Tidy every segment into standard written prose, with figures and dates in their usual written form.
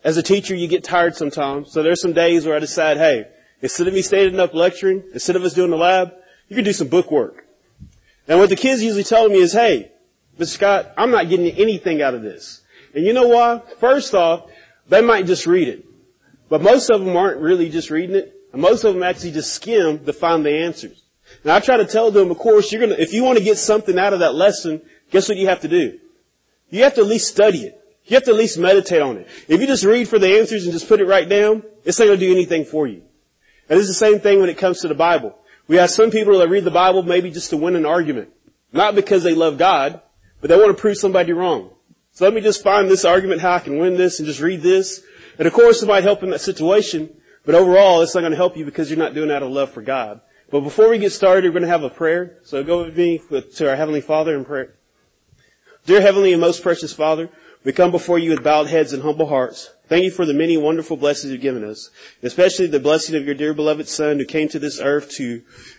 as a teacher, you get tired sometimes. So there's some days where I decide, hey, instead of me standing up lecturing, instead of us doing the lab, you can do some book work. And what the kids usually tell me is, hey, Mr. Scott, I'm not getting anything out of this. And you know why? First off, they might just read it. But most of them aren't really just reading it. And most of them actually just skim to find the answers. And I try to tell them, of course, if you want to get something out of that lesson, guess what you have to do? You have to at least study it. You have to at least meditate on it. If you just read for the answers and just put it right down, it's not going to do anything for you. And it's the same thing when it comes to the Bible. We have some people that read the Bible maybe just to win an argument. Not because they love God, but they want to prove somebody wrong. So let me just find this argument, how I can win this, and just read this. And of course it might help in that situation, but overall it's not going to help you because you're not doing it out of love for God. But before we get started, we're going to have a prayer. So go with me to our Heavenly Father in prayer. Dear Heavenly and most precious Father, we come before you with bowed heads and humble hearts. Thank you for the many wonderful blessings you've given us, especially the blessing of your dear beloved Son who came to this earth to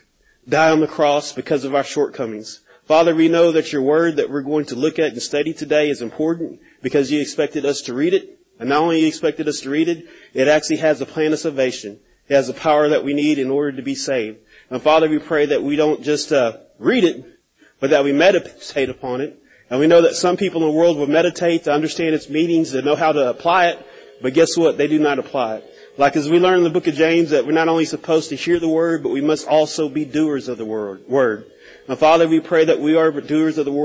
die on the cross because of our shortcomings. Father, we know that your word that we're going to look at and study today is important because you expected us to read it. And not only you expected us to read it, it actually has a plan of salvation. It has the power that we need in order to be saved. And Father, we pray that we don't just read it, but that we meditate upon it. And we know that some people in the world will meditate to understand its meanings, to know how to apply it. But guess what? They do not apply it. Like as we learn in the book of James that we're not only supposed to hear the word, but we must also be doers of the word. Now, Father, we pray that we are doers of the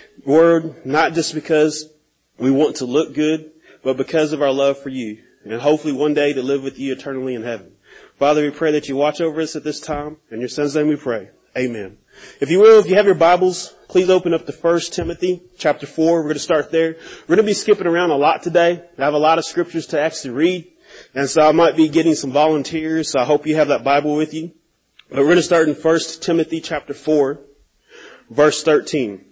word, not just because we want to look good, but because of our love for you. And hopefully one day to live with you eternally in heaven. Father, we pray that you watch over us at this time. In your Son's name we pray. Amen. If you will, if you have your Bibles, please open up to 1 Timothy chapter 4. We're going to start there. We're going to be skipping around a lot today. I have a lot of scriptures to actually read. And so I might be getting some volunteers. So I hope you have that Bible with you. But we're going to start in 1 Timothy chapter 4, verse 13.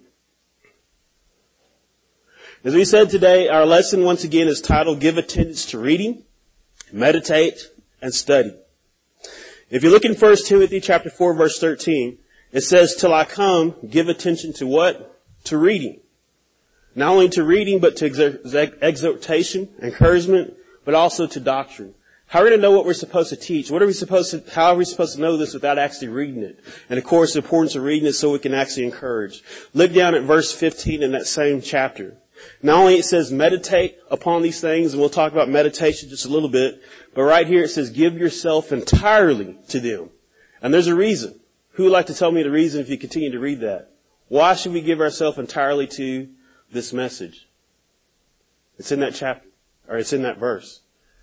As we said today, our lesson once again is titled, Give Attendance to Reading, Meditate, and Study. If you look in 1 Timothy chapter 4, verse 13, it says, Till I come, give attention to what? To reading. Not only to reading, but to exhortation, encouragement, but also to doctrine. How are we going to know what we're supposed to teach? How are we supposed to know this without actually reading it? And of course, the importance of reading it so we can actually encourage. Look down at verse 15 in that same chapter. Not only it says meditate upon these things, and we'll talk about meditation just a little bit, but right here it says give yourself entirely to them. And there's a reason. Who would like to tell me the reason if you continue to read that? Why should we give ourselves entirely to this message? It's in that chapter, or it's in that verse.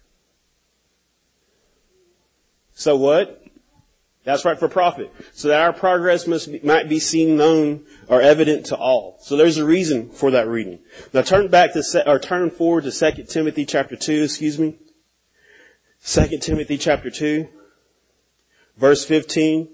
So what? That's right, for profit. So that our progress might be seen, known, or evident to all. So there's a reason for that reading. Now turn forward to 2 Timothy chapter 2, 2 Timothy chapter 2, verse 15.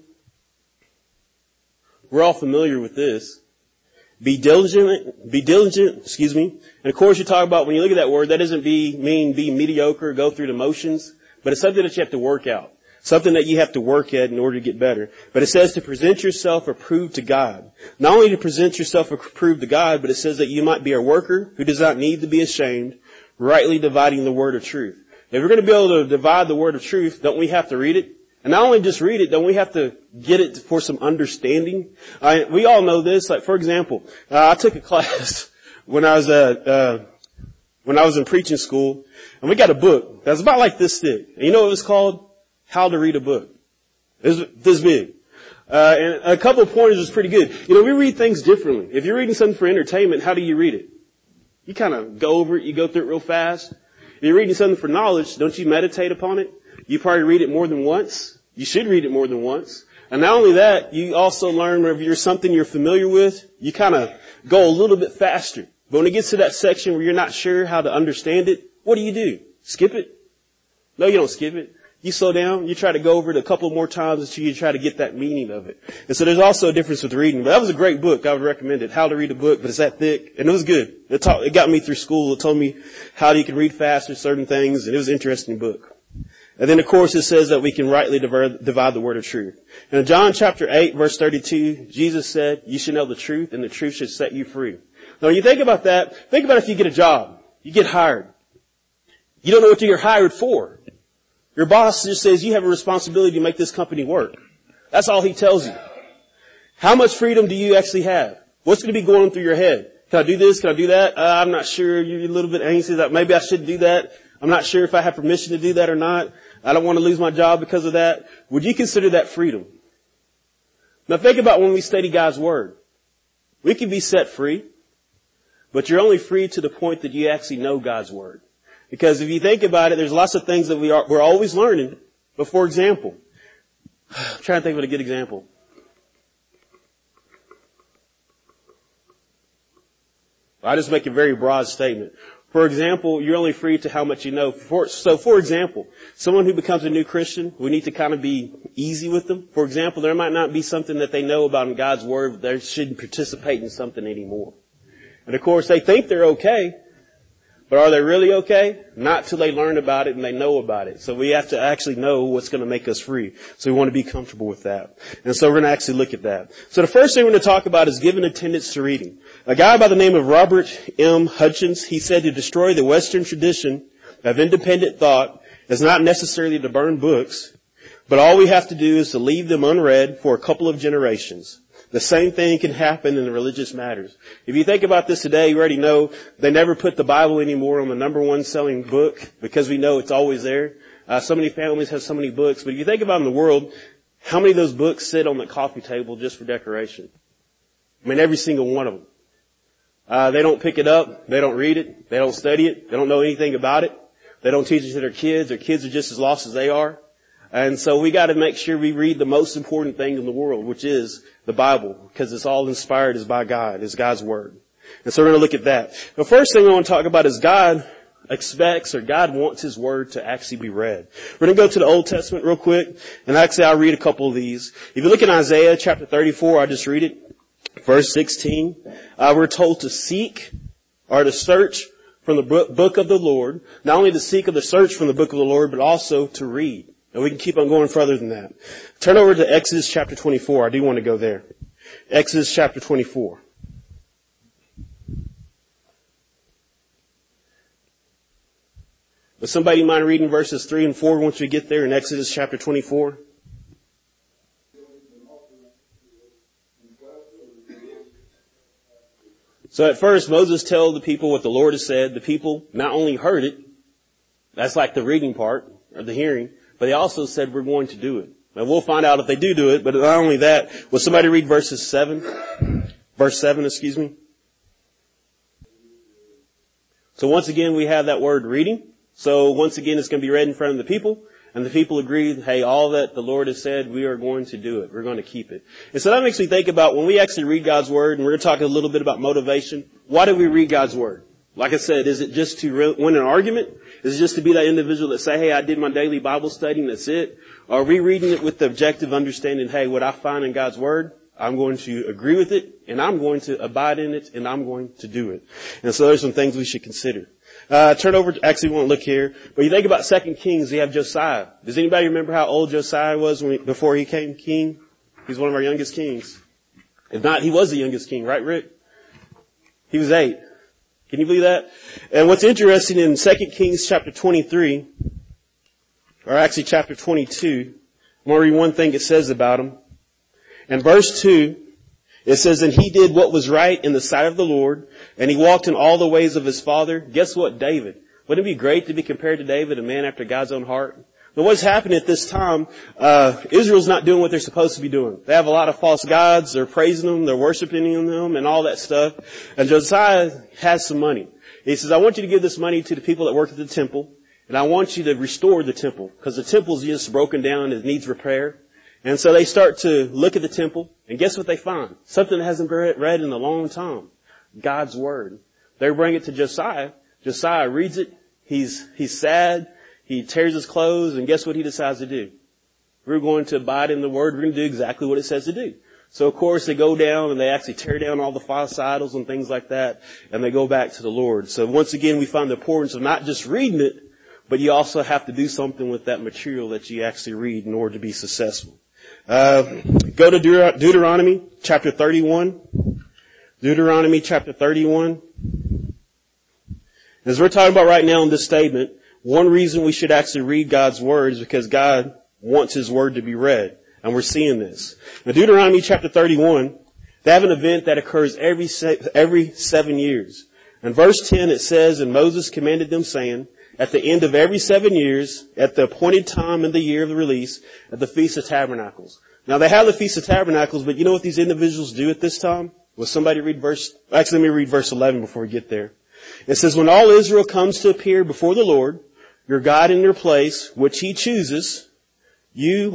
We're all familiar with this. Be diligent, And of course you talk about, when you look at that word, that doesn't mean be mediocre, go through the motions, but it's something that you have to work out. Something that you have to work at in order to get better. But it says to present yourself approved to God. Not only to present yourself approved to God, but it says that you might be a worker who does not need to be ashamed, rightly dividing the word of truth. If we're going to be able to divide the word of truth, don't we have to read it? And not only just read it, don't we have to get it for some understanding? We all know this. Like, for example, I took a class when I was in preaching school, and we got a book that's about like this thick. And you know what it was called? How to Read a Book. It's this big. And a couple of pointers is pretty good. You know, we read things differently. If you're reading something for entertainment, how do you read it? You kind of go over it, you go through it real fast. If you're reading something for knowledge, don't you meditate upon it? You probably read it more than once. You should read it more than once. And not only that, you also learn whenever you're something you're familiar with, you kind of go a little bit faster. But when it gets to that section where you're not sure how to understand it, what do? Skip it? No, you don't skip it. You slow down, you try to go over it a couple more times until you try to get that meaning of it. And so there's also a difference with reading. But that was a great book. I would recommend it. How to Read a Book, but it's that thick. And it was good. It got me through school. It told me how you can read faster, certain things. And it was an interesting book. And then, of course, it says that we can rightly divide the word of truth. And in John chapter 8, verse 32, Jesus said, you should know the truth, and the truth should set you free. Now, when you think about that, think about if you get a job. You get hired. You don't know what you're hired for. Your boss just says you have a responsibility to make this company work. That's all he tells you. How much freedom do you actually have? What's going to be going through your head? Can I do this? Can I do that? I'm not sure. You're a little bit anxious that maybe I should do that. I'm not sure if I have permission to do that or not. I don't want to lose my job because of that. Would you consider that freedom? Now think about when we study God's Word. We can be set free, but you're only free to the point that you actually know God's Word. Because if you think about it, there's lots of things that we're always learning. But for example, I'm trying to think of a good example. I just make a very broad statement. For example, you're only free to how much you know. For example, someone who becomes a new Christian, we need to kind of be easy with them. For example, there might not be something that they know about in God's Word, but they shouldn't participate in something anymore. And of course, they think they're okay, but are they really okay? Not till they learn about it and they know about it. So we have to actually know what's going to make us free. So we want to be comfortable with that. And so we're going to actually look at that. So the first thing we're going to talk about is giving attendance to reading. A guy by the name of Robert M. Hutchins, he said to destroy the Western tradition of independent thought is not necessarily to burn books, but all we have to do is to leave them unread for a couple of generations. The same thing can happen in the religious matters. If you think about this today, you already know they never put the Bible anymore on the number one selling book because we know it's always there. So many families have so many books. But if you think about in the world, how many of those books sit on the coffee table just for decoration? I mean, every single one of them. They don't pick it up. They don't read it. They don't study it. They don't know anything about it. They don't teach it to their kids. Their kids are just as lost as they are. And so we got to make sure we read the most important thing in the world, which is the Bible, because it's all inspired is by God, is God's Word. And so we're going to look at that. The first thing I want to talk about is God expects or God wants His Word to actually be read. We're going to go to the Old Testament real quick, and actually I'll read a couple of these. If you look in Isaiah chapter 34, I'll just read it. Verse 16, we're told to seek or to search from the book of the Lord, not only to seek or to search from the book of the Lord, but also to read. And we can keep on going further than that. Turn over to Exodus chapter 24. I do want to go there. Exodus chapter 24. Would somebody mind reading verses 3 and 4 once we get there in Exodus chapter 24? So at first, Moses tells the people what the Lord has said. The people not only heard it, that's like the reading part, or the hearing, but they also said, we're going to do it. And we'll find out if they do it, but not only that, will somebody read verse 7, excuse me. So once again, we have that word reading. So once again, it's going to be read in front of the people. And the people agreed, hey, all that the Lord has said, we are going to do it. We're going to keep it. And so that makes me think about when we actually read God's Word, and we're going to talk a little bit about motivation. Why do we read God's Word? Like I said, is it just to win an argument? Is it just to be that individual that say, hey, I did my daily Bible study and that's it? Or are we reading it with the objective understanding, hey, what I find in God's Word, I'm going to agree with it, and I'm going to abide in it, and I'm going to do it. And so there's some things we should consider. Turn over, actually we won't look here, but you think about 2 Kings, you have Josiah. Does anybody remember how old Josiah was before he became king? He's one of our youngest kings. If not, he was the youngest king, right, Rick? He was 8. Can you believe that? And what's interesting in 2 Kings chapter 23, or actually chapter 22, I'm going to read one thing it says about him. In verse 2, it says, and he did what was right in the sight of the Lord, and he walked in all the ways of his father. Guess what? David. Wouldn't it be great to be compared to David, a man after God's own heart? But what's happening at this time, Israel's not doing what they're supposed to be doing. They have a lot of false gods. They're praising them. They're worshiping them and all that stuff. And Josiah has some money. He says, I want you to give this money to the people that work at the temple, and I want you to restore the temple, because the temple's just broken down. It needs repair. And so they start to look at the temple, and guess what they find? Something that hasn't been read in a long time. God's Word. They bring it to Josiah. Josiah reads it. He's sad. He tears his clothes, and guess what he decides to do? We're going to abide in the Word. We're going to do exactly what it says to do. So of course they go down and they actually tear down all the false idols and things like that, and they go back to the Lord. So once again, we find the importance of not just reading it, but you also have to do something with that material that you actually read in order to be successful. Go to Deuteronomy chapter 31. Deuteronomy chapter 31. As we're talking about right now in this statement, One reason we should actually read God's word is because God wants his word to be read. And we're seeing this. Now, Deuteronomy chapter 31, they have an event that occurs every 7 years. In verse 10 it says, and Moses commanded them saying, at the end of every 7 years, at the appointed time in the year of the release, at the Feast of Tabernacles. Now they have the Feast of Tabernacles, but you know what these individuals do at this time? Will somebody read let me read verse 11 before we get there. It says, when all Israel comes to appear before the Lord, your God in your place, which he chooses, you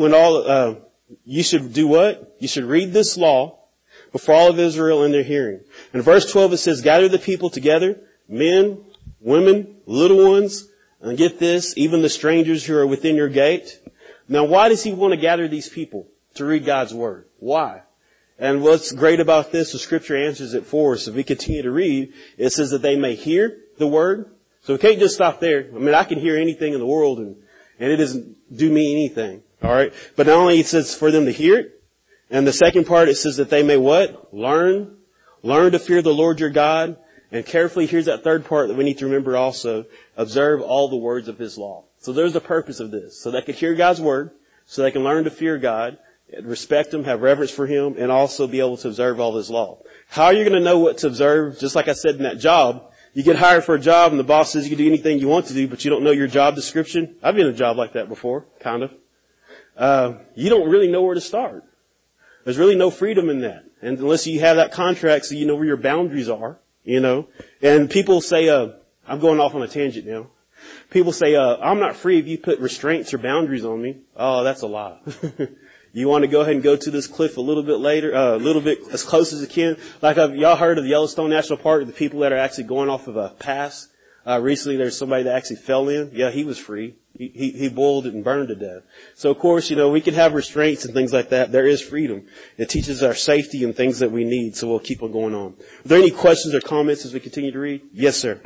should do what? You should read this law before all of Israel in their hearing. In verse 12 it says, gather the people together, men, women, little ones, and get this, even the strangers who are within your gate. Now why does he want to gather these people to read God's word? Why? And what's great about this, the scripture answers it for us. If we continue to read, it says that they may hear the word. So we can't just stop there. I mean, I can hear anything in the world and it doesn't do me anything. All right. But not only it says for them to hear it, and the second part, it says that they may what? Learn to fear the Lord your God. And carefully, here's that third part that we need to remember also. Observe all the words of his law. So there's the purpose of this. So they can hear God's word, so they can learn to fear God, respect him, have reverence for him, and also be able to observe all his law. How are you going to know what to observe? Just like I said in that job, you get hired for a job and the boss says you can do anything you want to do, but you don't know your job description. I've been in a job like that before, kind of. You don't really know where to start. There's really no freedom in that. And unless you have that contract so you know where your boundaries are, you know. And people say, I'm going off on a tangent now. People say, I'm not free if you put restraints or boundaries on me. Oh, that's a lie. You want to go ahead and go to this cliff a little bit later, a little bit as close as you can. Like y'all heard of the Yellowstone National Park, the people that are actually going off of a pass. Recently there's somebody that actually fell in. Yeah, he was free. He boiled it and burned to death. So of course, you know, we can have restraints and things like that. There is freedom. It teaches our safety and things that we need. So we'll keep on going on. Are there any questions or comments as we continue to read? Yes, sir.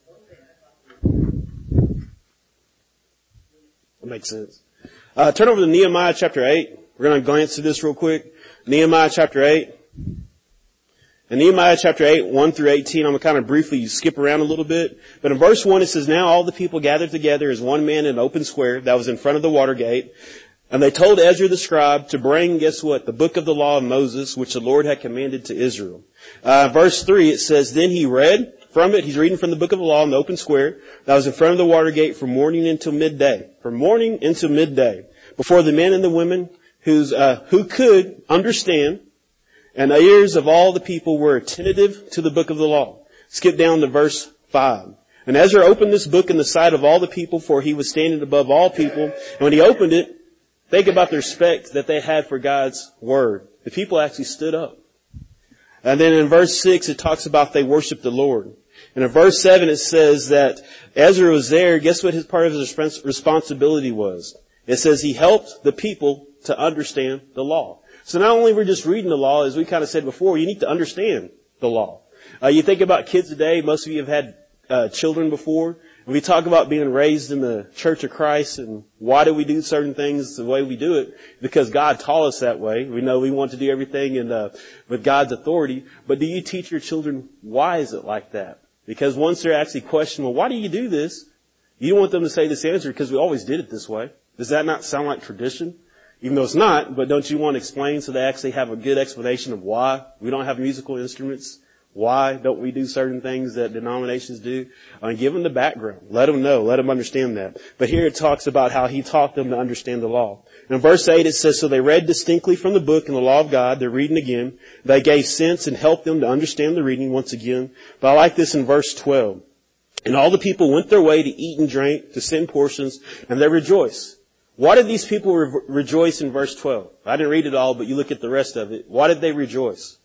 That makes sense. Turn over to Nehemiah chapter 8. We're going to glance through this real quick. Nehemiah chapter 8. In Nehemiah chapter 8, 1 through 18, I'm going to kind of briefly skip around a little bit. But in verse 1 it says, now all the people gathered together as one man in an open square that was in front of the water gate. And they told Ezra the scribe to bring, guess what? The book of the law of Moses, which the Lord had commanded to Israel. Verse 3, it says, then he read from it. He's reading from the book of the law in the open square that was in front of the water gate from morning until midday. From morning until midday. Before the men and the women who could understand. And the ears of all the people were attentive to the book of the law. Skip down to verse 5. And Ezra opened this book in the sight of all the people, for he was standing above all people. And when he opened it, think about the respect that they had for God's word. The people actually stood up. And then in verse 6, it talks about they worshiped the Lord. And in verse 7, it says that Ezra was there. Guess what his part of his responsibility was? It says he helped the people to understand the law. So not only we're just reading the law, as we kind of said before, you need to understand the law. You think about kids today, most of you have had children before. We talk about being raised in the Church of Christ and why do we do certain things the way we do it? Because God taught us that way. We know we want to do everything with God's authority. But do you teach your children why is it like that? Because once they're actually questioning, well, why do you do this? You don't want them to say this answer because we always did it this way. Does that not sound like tradition? Even though it's not, but don't you want to explain so they actually have a good explanation of why we don't have musical instruments? Why don't we do certain things that denominations do? And give them the background. Let them know. Let them understand that. But here it talks about how he taught them to understand the law. In verse 8 it says, so they read distinctly from the book and the law of God. They're reading again. They gave sense and helped them to understand the reading once again. But I like this in verse 12. And all the people went their way to eat and drink, to send portions, and they rejoiced. Why did these people rejoice in verse 12? I didn't read it all, but you look at the rest of it. Why did they rejoice?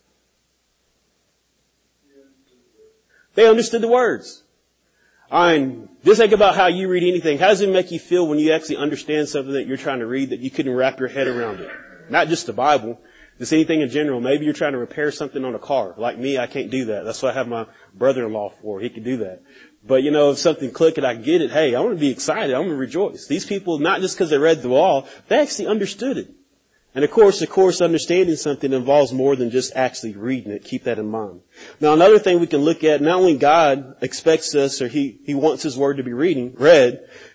They understood the words. Just think about how you read anything. How does it make you feel when you actually understand something that you're trying to read that you couldn't wrap your head around it? Not just the Bible, just anything in general. Maybe you're trying to repair something on a car. Like me, I can't do that. That's what I have my brother-in-law for. He can do that. But if something clicked and I get it, hey, I want to be excited. I want to rejoice. These people, not just because they read the law, they actually understood it. And of course, understanding something involves more than just actually reading it. Keep that in mind. Now, another thing we can look at, not only God expects us or He wants His Word to be read,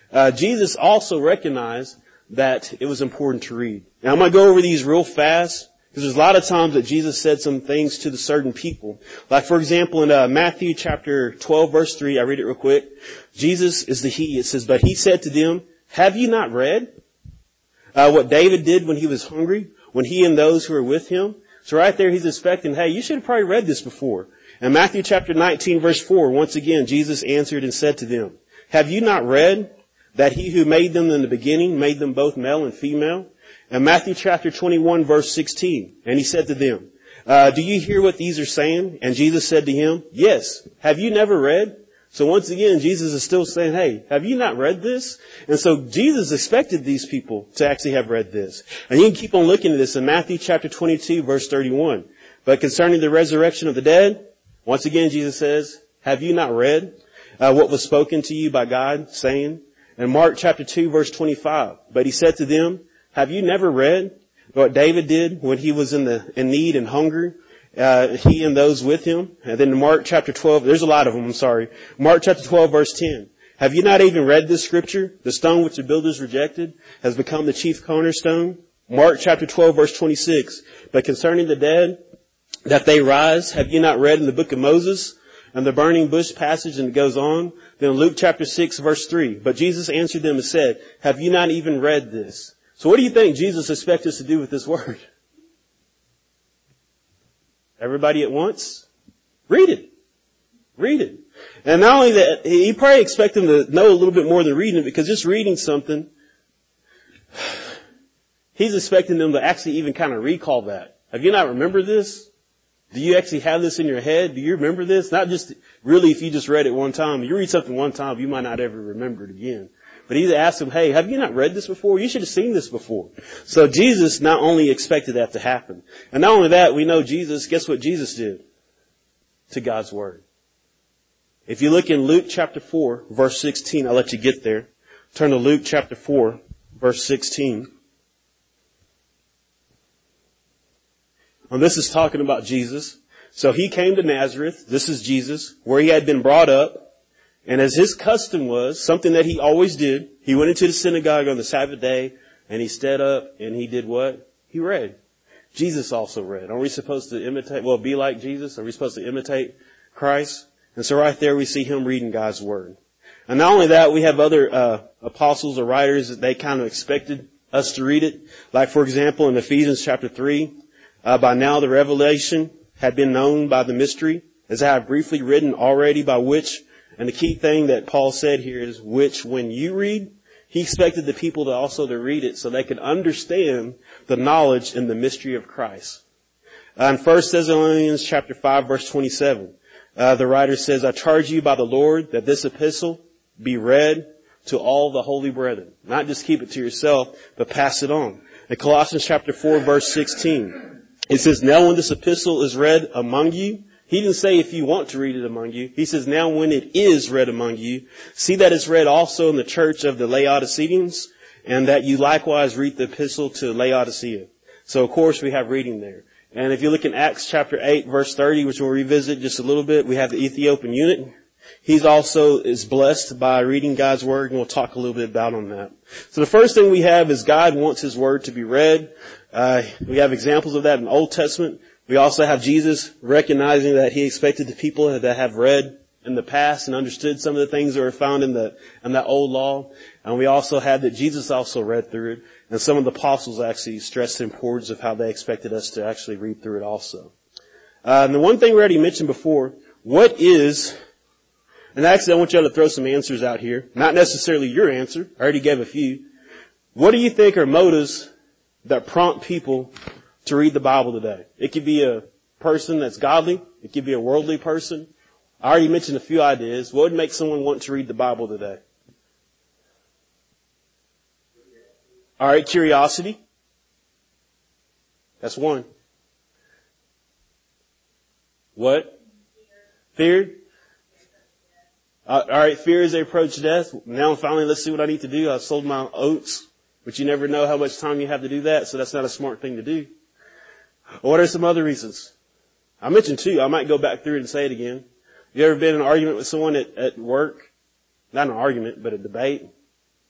Jesus also recognized that it was important to read. Now I'm going to go over these real fast because there's a lot of times that Jesus said some things to the certain people. Like for example in Matthew chapter 12 verse 3, I read it real quick. Jesus is the He. It says, but He said to them, have you not read what David did when he was hungry, when he and those who were with him? So right there he's expecting, hey, you should have probably read this before. In Matthew chapter 19 verse 4, once again, Jesus answered and said to them, have you not read that He who made them in the beginning made them both male and female? In Matthew chapter 21 verse 16, and He said to them, do you hear what these are saying? And Jesus said to him, yes. Have you never read? So once again, Jesus is still saying, hey, have you not read this? And so Jesus expected these people to actually have read this. And you can keep on looking at this in Matthew chapter 22 verse 31. But concerning the resurrection of the dead, once again, Jesus says, have you not read what was spoken to you by God, saying? In Mark chapter 2 verse 25, but He said to them, have you never read what David did when he was in need and hunger? He and those with him. And then in Mark chapter 12, there's a lot of them, I'm sorry. Mark chapter 12 verse 10. Have you not even read this scripture? The stone which the builders rejected has become the chief cornerstone. Mark chapter 12 verse 26. But concerning the dead, that they rise, have you not read in the book of Moses and the burning bush passage? And it goes on. Then Luke chapter 6 verse 3. But Jesus answered them and said, have you not even read this? So what do you think Jesus expects us to do with this word? Everybody at once? Read it. Read it. And not only that, He probably expects them to know a little bit more than reading it, because just reading something, He's expecting them to actually even kind of recall that. Have you not remembered this? Do you actually have this in your head? Do you remember this? Not just really if you just read it one time. You read something one time, you might not ever remember it again. But He asked them, hey, have you not read this before? You should have seen this before. So Jesus not only expected that to happen. And not only that, we know Jesus, guess what Jesus did to God's Word? If you look in Luke chapter 4, verse 16, I'll let you get there. Turn to Luke chapter 4, verse 16. And this is talking about Jesus. So He came to Nazareth, this is Jesus, where He had been brought up. And as His custom was, something that He always did, He went into the synagogue on the Sabbath day and He stood up and He did what? He read. Jesus also read. Are we supposed to be like Jesus? Are we supposed to imitate Christ? And so right there we see Him reading God's Word. And not only that, we have other apostles or writers that they kind of expected us to read it. Like for example in Ephesians chapter 3, by now the revelation had been known by the mystery, as I have briefly written already, by which, and the key thing that Paul said here is, which when you read, he expected the people to also to read it so they could understand the knowledge and the mystery of Christ. In 1 Thessalonians chapter 5 verse 27, the writer says, I charge you by the Lord that this epistle be read to all the holy brethren. Not just keep it to yourself, but pass it on. In Colossians chapter 4 verse 16, it says, now when this epistle is read among you, He didn't say if you want to read it among you. He says, now when it is read among you, see that it's read also in the church of the Laodiceans, and that you likewise read the epistle to Laodicea. So of course we have reading there. And if you look in Acts chapter 8 verse 30, which we'll revisit just a little bit, we have the Ethiopian eunuch. He's also is blessed by reading God's Word, and we'll talk a little bit about on that. So the first thing we have is God wants His Word to be read. We have examples of that in the Old Testament. We also have Jesus recognizing that He expected the people that have read in the past and understood some of the things that were found in that old law. And we also have that Jesus also read through it. And some of the apostles actually stressed the importance of how they expected us to actually read through it also. And the one thing we already mentioned before, what is, and actually I want you to throw some answers out here. Not necessarily your answer. I already gave a few. What do you think are motives that prompt people to read the Bible today? It could be a person that's godly. It could be a worldly person. I already mentioned a few ideas. What would make someone want to read the Bible today? All right, curiosity. That's one. What? Fear. All right, fear as they approach death. Now finally, let's see what I need to do. I've sold my oats, but you never know how much time you have to do that, so that's not a smart thing to do. What are some other reasons? I mentioned two. I might go back through it and say it again. You ever been in an argument with someone at work? Not an argument, but a debate.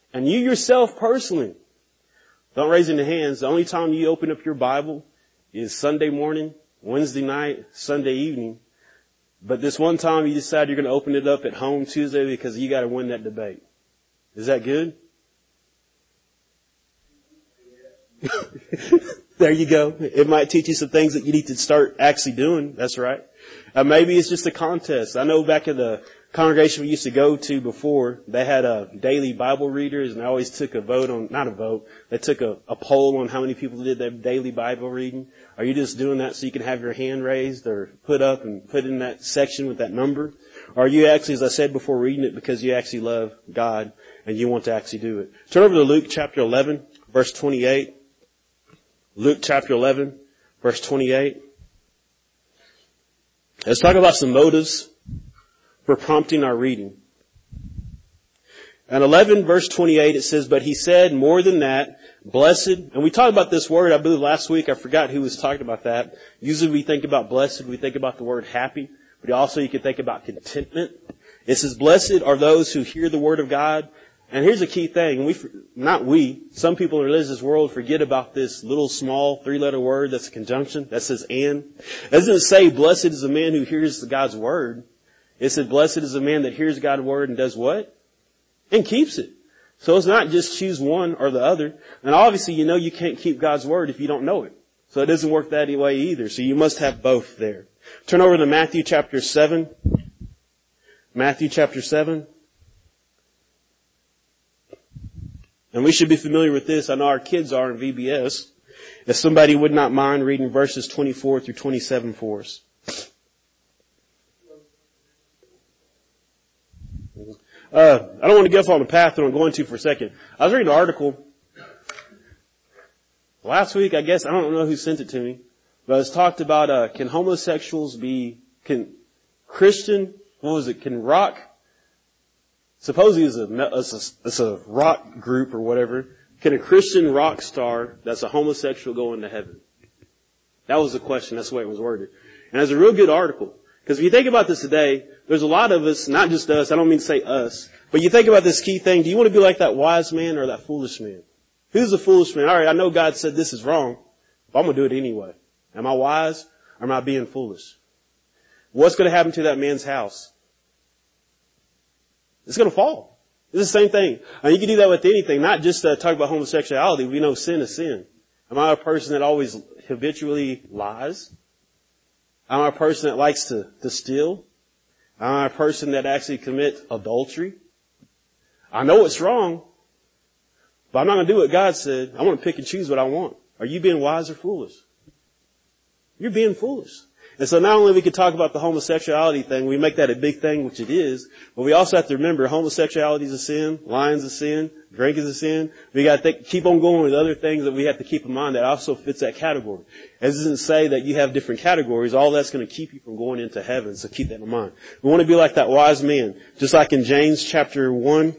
And you yourself personally, don't raise any hands. The only time you open up your Bible is Sunday morning, Wednesday night, Sunday evening. But this one time you decide you're going to open it up at home Tuesday because you got to win that debate. Is that good? There you go. It might teach you some things that you need to start actually doing. That's right. Maybe it's just a contest. I know back at the congregation we used to go to before, they had daily Bible readers, and I always took a vote on, not a vote, they took a poll on how many people did their daily Bible reading. Are you just doing that so you can have your hand raised or put up and put in that section with that number? Or are you actually, as I said before, reading it because you actually love God and you want to actually do it? Turn over to Luke chapter 11, verse 28. Luke chapter 11, verse 28. Let's talk about some motives for prompting our reading. And 11 verse 28 it says, but he said more than that, blessed, and we talked about this word, I believe last week, I forgot who was talking about that. Usually we think about blessed, we think about the word happy, but also you can think about contentment. It says, blessed are those who hear the word of God. And here's a key thing, some people in the religious world forget about this little small 3-letter word that's a conjunction, that says and. It doesn't say blessed is a man who hears God's word. It said, blessed is a man that hears God's word and does what? And keeps it. So it's not just choose one or the other. And obviously, you can't keep God's word if you don't know it. So it doesn't work that way either. So you must have both there. Turn over to Matthew chapter 7. Matthew chapter 7. And we should be familiar with this. I know our kids are in VBS. If somebody would not mind reading verses 24 through 27 for us. I don't want to get off on the path that I'm going to for a second. I was reading an article last week, I guess. I don't know who sent it to me. But it's talked about, can homosexuals can rock, supposedly it's a rock group or whatever. Can a Christian rock star that's a homosexual go into heaven? That was the question. That's the way it was worded. And it's a real good article. Because if you think about this today, there's a lot of us, not just us, I don't mean to say us, but you think about this key thing. Do you want to be like that wise man or that foolish man? Who's the foolish man? All right, I know God said this is wrong, but I'm going to do it anyway. Am I wise or am I being foolish? What's going to happen to that man's house? It's going to fall. It's the same thing. You can do that with anything, not just talk about homosexuality. We know sin is sin. Am I a person that always habitually lies? Am I a person that likes to steal? Am I a person that actually commits adultery? I know it's wrong, but I'm not going to do what God said. I want to pick and choose what I want. Are you being wise or foolish? You're being foolish. And so not only we could talk about the homosexuality thing, we make that a big thing, which it is, but we also have to remember homosexuality is a sin, lying is a sin, drink is a sin. We got to keep on going with other things that we have to keep in mind that also fits that category. It doesn't say that you have different categories. All that's going to keep you from going into heaven, so keep that in mind. We want to be like that wise man. Just like in James chapter 1,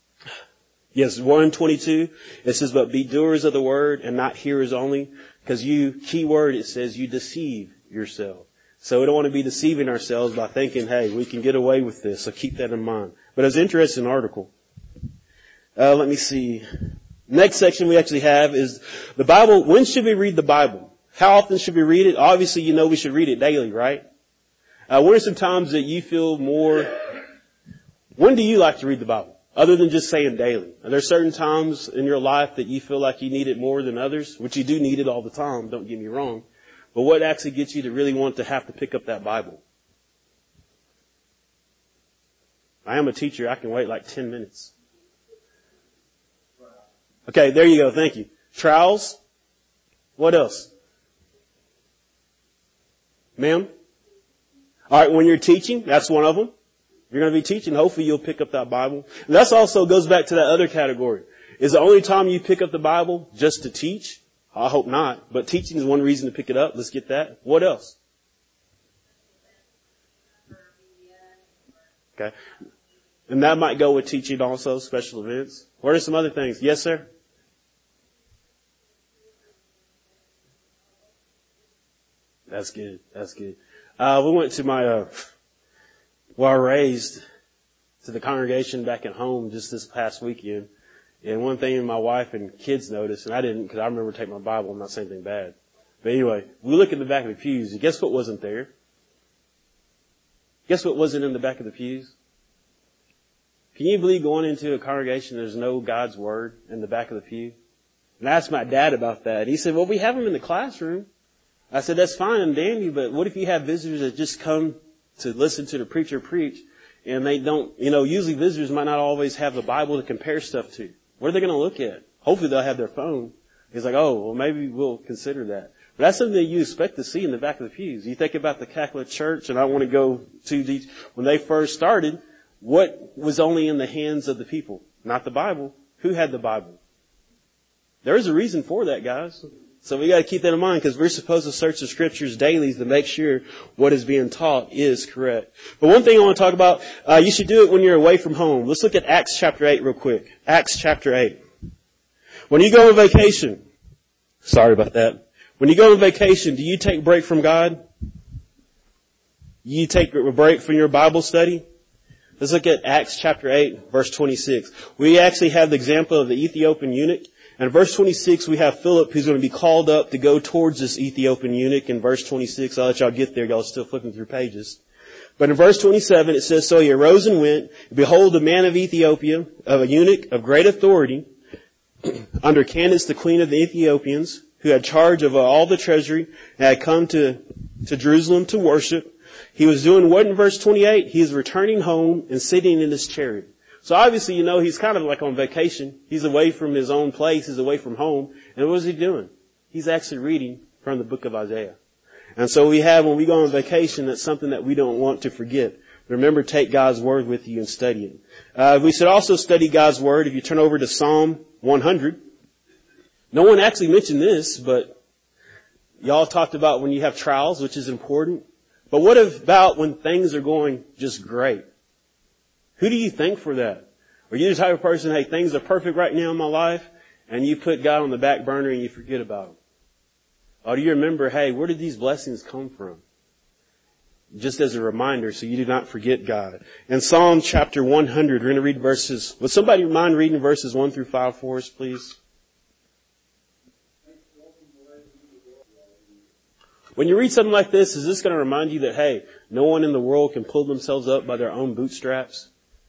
1:22, it says, but be doers of the word and not hearers only, because key word, it says you deceive yourself. So we don't want to be deceiving ourselves by thinking, hey, we can get away with this. So keep that in mind. But it's an interesting article. Let me see. Next section we actually have is the Bible. When should we read the Bible? How often should we read it? Obviously, we should read it daily, right? What are some times that you feel more, when do you like to read the Bible? Other than just saying daily. Are there certain times in your life that you feel like you need it more than others? Which you do need it all the time, don't get me wrong. But what actually gets you to really want to have to pick up that Bible? I am a teacher. I can wait like 10 minutes. Okay, there you go. Thank you. Trials. What else? Ma'am? All right, when you're teaching, that's one of them. You're going to be teaching. Hopefully you'll pick up that Bible. And that also goes back to that other category. Is the only time you pick up the Bible just to teach? I hope not. But teaching is one reason to pick it up. Let's get that. What else? Okay. And that might go with teaching also, special events. What are some other things? Yes, sir? That's good. That's good. We went to I raised to the congregation back at home just this past weekend. And one thing my wife and kids noticed, and I didn't because I remember taking my Bible. I'm not saying anything bad. But anyway, we look in the back of the pews. And guess what wasn't there? Guess what wasn't in the back of the pews? Can you believe going into a congregation there's no God's Word in the back of the pew? And I asked my dad about that. He said, well, we have them in the classroom. I said, that's fine and dandy, but what if you have visitors that just come to listen to the preacher preach and they don't, usually visitors might not always have the Bible to compare stuff to. What are they going to look at? Hopefully they'll have their phone. He's like, oh, well, maybe we'll consider that. But that's something that you expect to see in the back of the pews. You think about the Catholic Church, and I want to go too deep. When they first started, what was only in the hands of the people? Not the Bible. Who had the Bible? There is a reason for that, guys. So we got to keep that in mind because we're supposed to search the scriptures daily to make sure what is being taught is correct. But one thing I want to talk about, you should do it when you're away from home. Let's look at Acts chapter 8 real quick. Acts chapter 8. When you go on vacation, sorry about that. When you go on vacation, do you take a break from God? You take a break from your Bible study? Let's look at Acts chapter 8, verse 26. We actually have the example of the Ethiopian eunuch. And in verse 26, we have Philip who's going to be called up to go towards this Ethiopian eunuch. In verse 26, I'll let y'all get there. Y'all are still flipping through pages. But in verse 27, it says, so he arose and went. Behold, a man of Ethiopia, of a eunuch of great authority, under Candace, the queen of the Ethiopians, who had charge of all the treasury, and had come to Jerusalem to worship. He was doing what in verse 28? He is returning home and sitting in his chariot. So obviously, he's kind of like on vacation. He's away from his own place. He's away from home. And what is he doing? He's actually reading from the book of Isaiah. And so when we go on vacation, that's something that we don't want to forget. Remember, take God's Word with you and study it. We should also study God's Word. If you turn over to Psalm 100. No one actually mentioned this, but y'all talked about when you have trials, which is important. But what about when things are going just great? Who do you thank for that? Are you the type of person, hey, things are perfect right now in my life, and you put God on the back burner and you forget about Him? Or do you remember, hey, where did these blessings come from? Just as a reminder, so you do not forget God. In Psalm chapter 100, we're going to read verses. Would somebody mind reading verses 1 through 5 for us, please? When you read something like this, is this going to remind you that, hey, no one in the world can pull themselves up by their own bootstraps?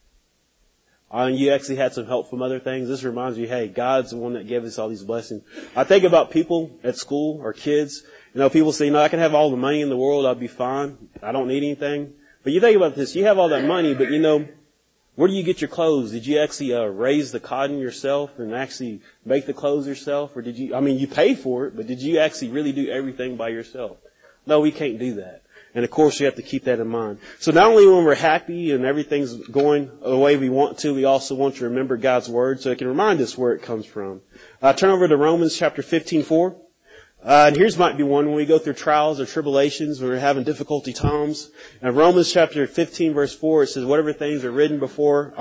And you actually had some help from other things. This reminds you, hey, God's the one that gave us all these blessings. I think about people at school or kids. People say, I can have all the money in the world. I'll be fine. I don't need anything. But you think about this. You have all that money, but where do you get your clothes? Did you actually raise the cotton yourself and actually make the clothes yourself? Or did you, you paid for it, but did you actually really do everything by yourself? No, we can't do that. And of course, we have to keep that in mind. So not only when we're happy and everything's going the way we want to, we also want to remember God's Word so it can remind us where it comes from. Turn over to Romans chapter 15:4. And here's might be one when we go through trials or tribulations, when we're having difficulty times. And Romans chapter 15 verse 4, it says, whatever things are written before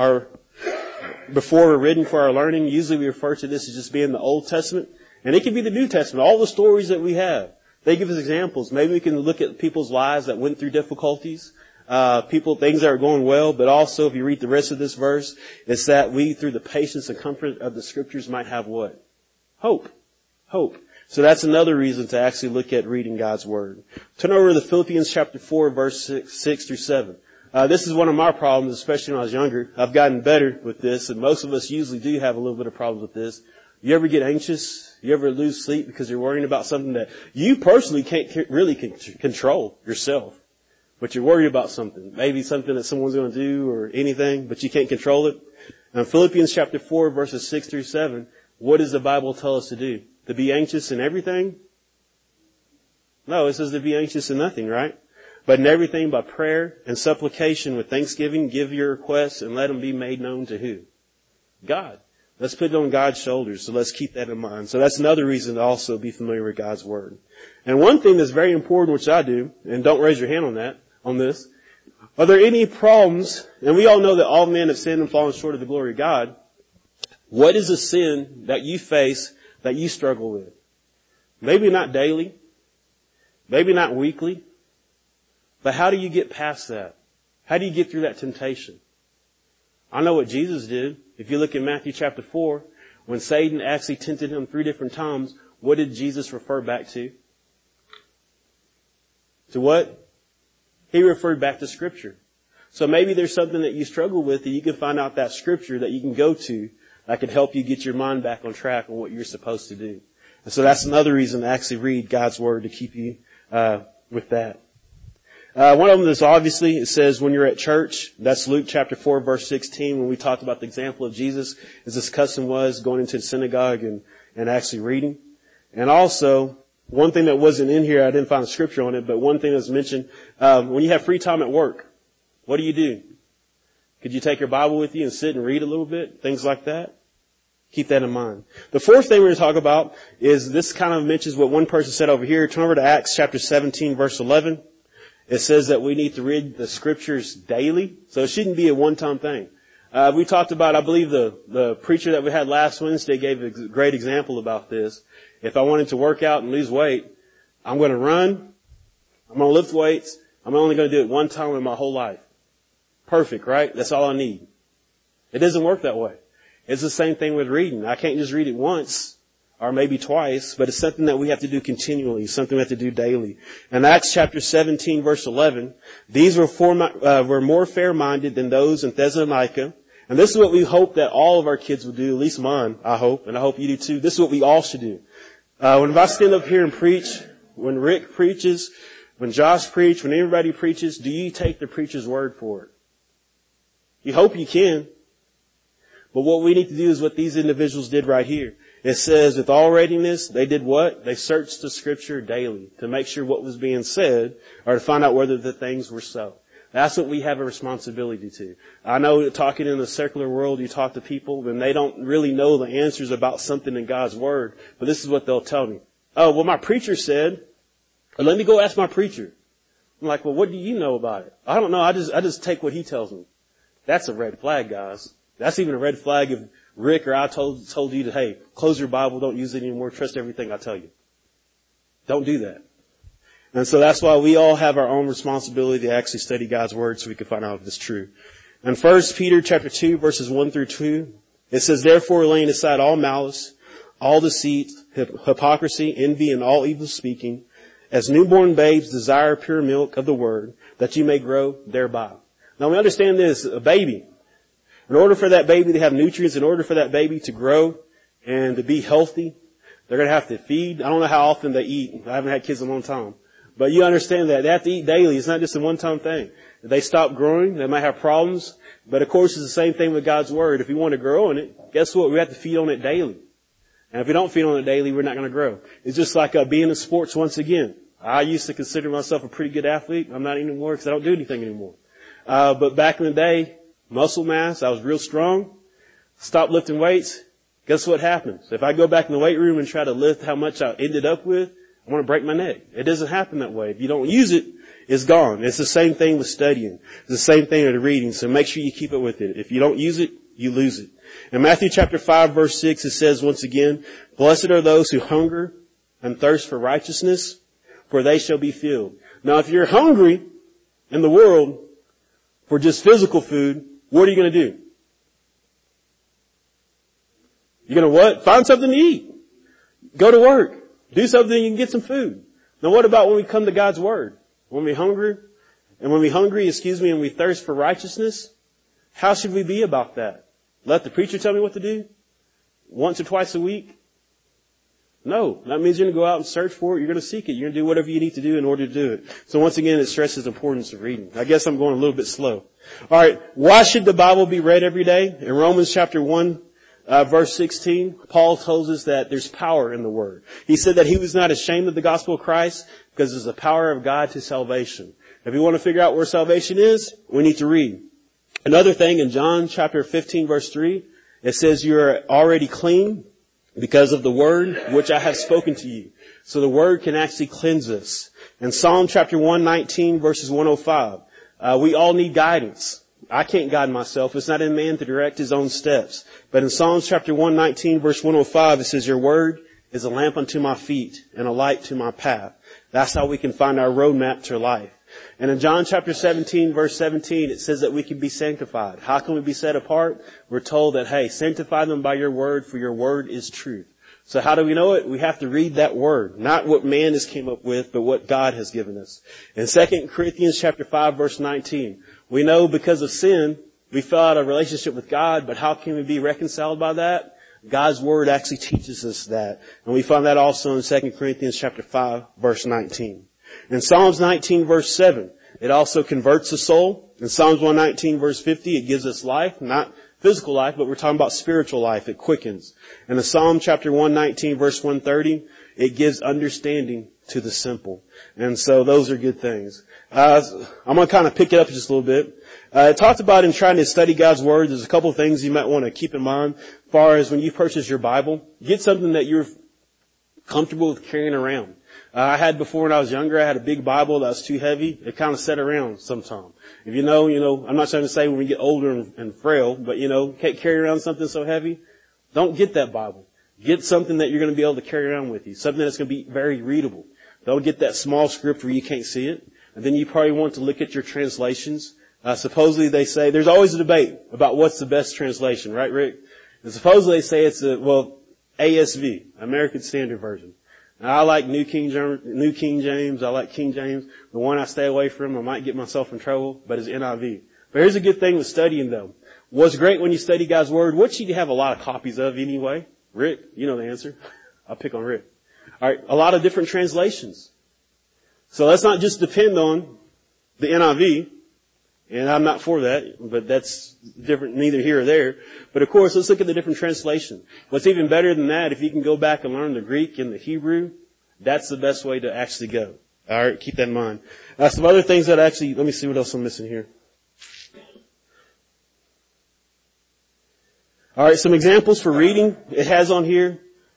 were written for our learning. Usually we refer to this as just being the Old Testament. And it can be the New Testament, all the stories that we have. They give us examples. Maybe we can look at people's lives that went through difficulties, things that are going well, but also if you read the rest of this verse, it's that we, through the patience and comfort of the Scriptures, might have what? Hope. Hope. So that's another reason to actually look at reading God's Word. Turn over to Philippians chapter 4, verse 6 through 7. This is one of my problems, especially when I was younger. I've gotten better with this, and most of us usually do have a little bit of problems with this. You ever get anxious? You ever lose sleep because you're worrying about something that you personally can't really control yourself, but you're worried about something? Maybe something that someone's going to do or anything, but you can't control it. Now, Philippians chapter 4, verses 6 through 7, what does the Bible tell us to do? To be anxious in everything? No, it says to be anxious in nothing, right? But in everything by prayer and supplication with thanksgiving, give your requests and let them be made known to who? God. Let's put it on God's shoulders, so let's keep that in mind. So that's another reason to also be familiar with God's Word. And one thing that's very important, which I do, and don't raise your hand on this, are there any problems, and we all know that all men have sinned and fallen short of the glory of God. What is a sin that you face that you struggle with? Maybe not daily, maybe not weekly, but how do you get past that? How do you get through that temptation? I know what Jesus did. If you look in Matthew chapter 4, when Satan actually tempted him 3 different times, what did Jesus refer back to? To what? He referred back to Scripture. So maybe there's something that you struggle with that you can find out that Scripture that you can go to that could help you get your mind back on track on what you're supposed to do. And so that's another reason to actually read God's Word, to keep you with that. One of them is obviously, it says when you're at church, that's Luke chapter 4 verse 16, when we talked about the example of Jesus, as his custom was going into the synagogue and actually reading. And also, one thing that wasn't in here, I didn't find a scripture on it, but one thing that's mentioned, when you have free time at work, what do? Could you take your Bible with you and sit and read a little bit? Things like that. Keep that in mind. The fourth thing we're going to talk about is, this kind of mentions what one person said over here. Turn over to Acts chapter 17 verse 11. It says that we need to read the Scriptures daily. So it shouldn't be a one-time thing. We talked about, I believe the preacher that we had last Wednesday gave a great example about this. If I wanted to work out and lose weight, I'm going to run. I'm going to lift weights. I'm only going to do it one time in my whole life. Perfect, right? That's all I need. It doesn't work that way. It's the same thing with reading. I can't just read it once or maybe twice, but it's something that we have to do continually, something we have to do daily. In Acts chapter 17 verse 11, these were more fair-minded than those in Thessalonica. And this is what we hope that all of our kids will do, at least mine, I hope, and I hope you do too. This is what we all should do. When I stand up here and preach, when Rick preaches, when Josh preaches, when everybody preaches, do you take the preacher's word for it? You hope you can. But what we need to do is what these individuals did right here. It says, with all readiness, they did what? They searched the Scripture daily to make sure what was being said, or to find out whether the things were so. That's what we have a responsibility to. I know talking in the secular world, you talk to people and they don't really know the answers about something in God's Word, but this is what they'll tell me. Oh, well, my preacher said, or let me go ask my preacher. I'm like, well, what do you know about it? I don't know. I just take what he tells me. That's a red flag, guys. That's even a red flag if Rick or I told you to, hey, close your Bible, don't use it anymore, trust everything I tell you. Don't do that. And so that's why we all have our own responsibility to actually study God's Word so we can find out if it's true. In 1 Peter chapter 2 verses 1 through 2, it says, therefore laying aside all malice, all deceit, hypocrisy, envy, and all evil speaking, as newborn babes desire pure milk of the Word, that you may grow thereby. Now we understand this, a baby. In order for that baby to have nutrients, in order for that baby to grow and to be healthy, they're going to have to feed. I don't know how often they eat. I haven't had kids in a long time. But you understand that they have to eat daily. It's not just a one-time thing. If they stop growing, they might have problems. But of course, it's the same thing with God's Word. If we want to grow in it, guess what? We have to feed on it daily. And if we don't feed on it daily, we're not going to grow. It's just like being in sports once again. I used to consider myself a pretty good athlete. I'm not anymore because I don't do anything anymore. But back in the day, muscle mass, I was real strong. Stopped lifting weights. Guess what happens? If I go back in the weight room and try to lift how much I ended up with, I want to break my neck. It doesn't happen that way. If you don't use it, it's gone. It's the same thing with studying. It's the same thing with reading. So make sure you keep it with it. If you don't use it, you lose it. In Matthew chapter 5 verse 6, it says once again, blessed are those who hunger and thirst for righteousness, for they shall be filled. Now if you're hungry in the world for just physical food, what are you going to do? You're going to what? Find something to eat. Go to work. Do something you can get some food. Now what about when we come to God's Word? When we're hungry, and we thirst for righteousness, how should we be about that? Let the preacher tell me what to do? Once or twice a week? No. That means you're going to go out and search for it. You're going to seek it. You're going to do whatever you need to do in order to do it. So once again, it stresses the importance of reading. I guess I'm going a little bit slow. Alright, why should the Bible be read every day? In Romans chapter 1, verse 16, Paul tells us that there's power in the Word. He said that he was not ashamed of the gospel of Christ because it's the power of God to salvation. If you want to figure out where salvation is, we need to read. Another thing in John chapter 15 verse 3, it says you're already clean because of the Word which I have spoken to you. So the Word can actually cleanse us. In Psalm chapter 119 verses 105, we all need guidance. I can't guide myself. It's not in man to direct his own steps. But in Psalms chapter 119 verse 105, it says, your word is a lamp unto my feet and a light to my path. That's how we can find our roadmap to life. And in John chapter 17, verse 17, it says that we can be sanctified. How can we be set apart? We're told that, hey, sanctify them by your word, for your word is truth. So how do we know it? We have to read that word, not what man has came up with, but what God has given us. In 2 Corinthians chapter 5, verse 19, we know because of sin, we fell out of relationship with God, but how can we be reconciled by that? God's word actually teaches us that. And we find that also in 2 Corinthians chapter 5, verse 19. In Psalms 19, verse 7, it also converts the soul. In Psalms 119, verse 50, it gives us life, not physical life, but we're talking about spiritual life. It quickens. And in Psalm chapter 119, verse 130, it gives understanding to the simple. And so those are good things. I'm going to kind of pick it up just a little bit. It talked about in trying to study God's word, there's a couple of things you might want to keep in mind. As far as when you purchase your Bible, get something that you're comfortable with carrying around. I had before when I was younger, I had a big Bible that was too heavy. It kind of sat around sometime. If you know, I'm not trying to say when we get older and frail, but can't carry around something so heavy. Don't get that Bible. Get something that you're going to be able to carry around with you. Something that's going to be very readable. Don't get that small script where you can't see it. And then you probably want to look at your translations. Supposedly they say, there's always a debate about what's the best translation, right, Rick? And supposedly they say it's ASV, American Standard Version. Now, I like New King James. I like King James. The one I stay away from, I might get myself in trouble, but it's NIV. But here's a good thing with studying though. What's great when you study God's word, what should you have a lot of copies of anyway? Rick, you know the answer. I'll pick on Rick. Alright, a lot of different translations. So let's not just depend on the NIV. And I'm not for that, but that's different, neither here or there. But of course, let's look at the different translation. What's even better than that, if you can go back and learn the Greek and the Hebrew, that's the best way to actually go. Alright, keep that in mind. Some other things that let me see what else I'm missing here. Alright, some examples for reading. It has on here.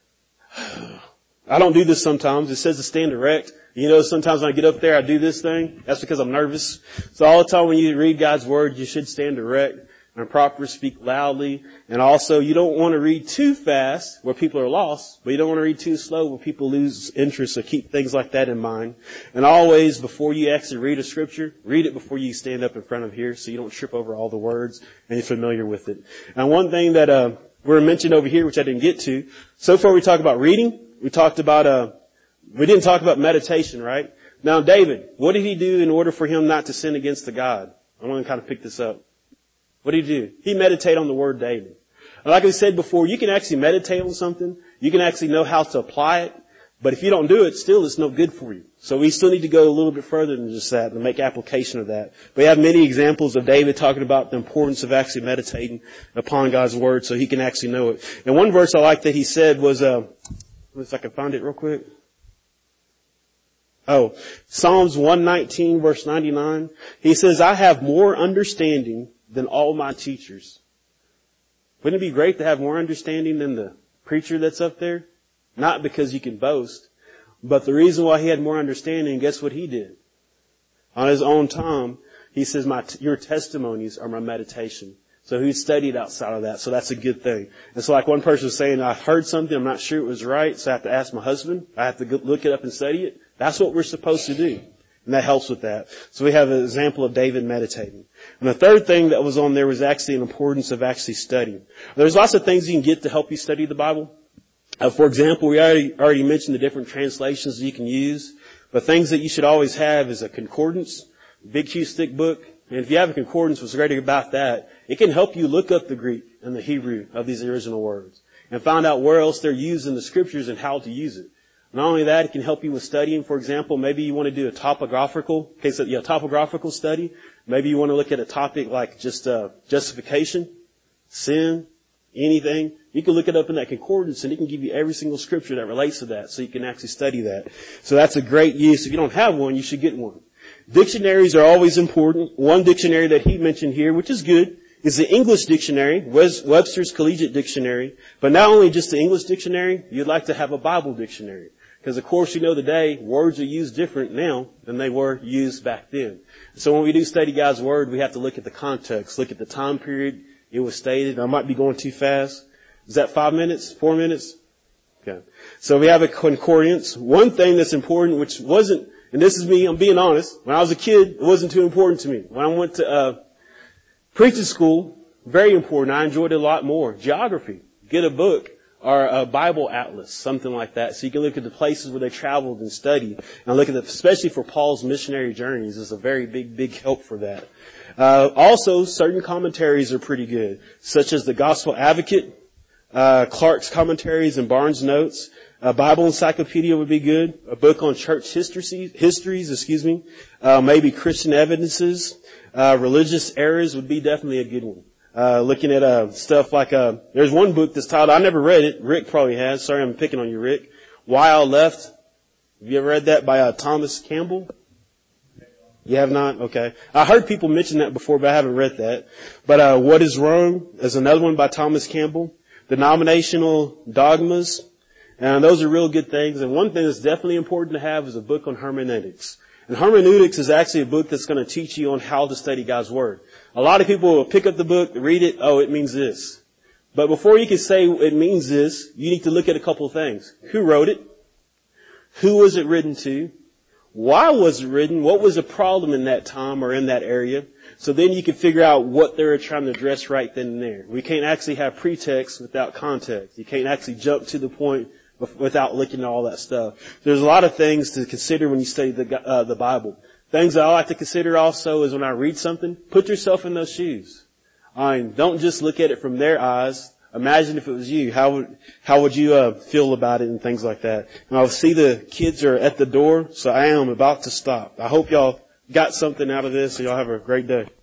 I don't do this sometimes. It says to stand erect. Sometimes when I get up there, I do this thing. That's because I'm nervous. So all the time when you read God's word, you should stand erect and proper, speak loudly. And also, you don't want to read too fast where people are lost, but you don't want to read too slow where people lose interest. So keep things like that in mind. And always, before you actually read a scripture, read it before you stand up in front of here so you don't trip over all the words and you're familiar with it. And one thing that we're mentioned over here, which I didn't get to, so far we talked about reading. We didn't talk about meditation, right? Now, David, what did he do in order for him not to sin against the God? I want to kind of pick this up. What did he do? He meditated on the word daily. And like I said before, you can actually meditate on something. You can actually know how to apply it. But if you don't do it, still it's no good for you. So we still need to go a little bit further than just that and make application of that. We have many examples of David talking about the importance of actually meditating upon God's word so he can actually know it. And one verse I like that he said was, if I can find it real quick. Psalms 119 verse 99. He says, I have more understanding than all my teachers. Wouldn't it be great to have more understanding than the preacher that's up there? Not because you can boast, but the reason why he had more understanding, guess what he did? On his own time, he says, your testimonies are my meditation. So he studied outside of that. So that's a good thing. It's like one person was saying, I heard something, I'm not sure it was right, so I have to ask my husband. I have to look it up and study it. That's what we're supposed to do. And that helps with that. So we have an example of David meditating. And the third thing that was on there was actually an importance of actually studying. There's lots of things you can get to help you study the Bible. For example, we already mentioned the different translations you can use. But things that you should always have is a concordance, big huge thick book. And if you have a concordance, what's great about that, it can help you look up the Greek and the Hebrew of these original words and find out where else they're used in the scriptures and how to use it. Not only that, it can help you with studying. For example, maybe you want to do a topographical study. Maybe you want to look at a topic like just justification, sin, anything. You can look it up in that concordance and it can give you every single scripture that relates to that so you can actually study that. So that's a great use. If you don't have one, you should get one. Dictionaries are always important. One dictionary that he mentioned here, which is good, is the English dictionary, Webster's Collegiate Dictionary. But not only just the English dictionary, you'd like to have a Bible dictionary. Because of course, today, words are used different now than they were used back then. So when we do study God's Word, we have to look at the context, look at the time period it was stated. I might be going too fast. Is that 5 minutes? 4 minutes? Okay. So we have a concordance. One thing that's important, which And this is me, I'm being honest. When I was a kid, it wasn't too important to me. When I went to preaching school, very important. I enjoyed it a lot more. Geography. Get a book or a Bible atlas, something like that. So you can look at the places where they traveled and studied. And look at especially for Paul's missionary journeys, is a very big help for that. Also, certain commentaries are pretty good, such as the Gospel Advocate, Clark's commentaries and Barnes' notes. A Bible encyclopedia would be good. A book on church histories, maybe Christian evidences, religious errors would be definitely a good one. Looking at stuff like there's one book that's titled, I never read it. Rick probably has. Sorry, I'm picking on you, Rick. Why I Left. Have you ever read that by Thomas Campbell? You have not? Okay. I heard people mention that before, but I haven't read that. But What is Wrong is another one by Thomas Campbell. Denominational Dogmas. And those are real good things. And one thing that's definitely important to have is a book on hermeneutics. And hermeneutics is actually a book that's going to teach you on how to study God's Word. A lot of people will pick up the book, read it, oh, it means this. But before you can say it means this, you need to look at a couple of things. Who wrote it? Who was it written to? Why was it written? What was the problem in that time or in that area? So then you can figure out what they were trying to address right then and there. We can't actually have pretext without context. You can't actually jump to the point without looking at all that stuff. There's a lot of things to consider when you study the Bible. Things that I like to consider also is when I read something, put yourself in those shoes. Don't just look at it from their eyes. Imagine if it was you. How would you feel about it and things like that? And I see the kids are at the door, so I am about to stop. I hope y'all got something out of this, and y'all have a great day.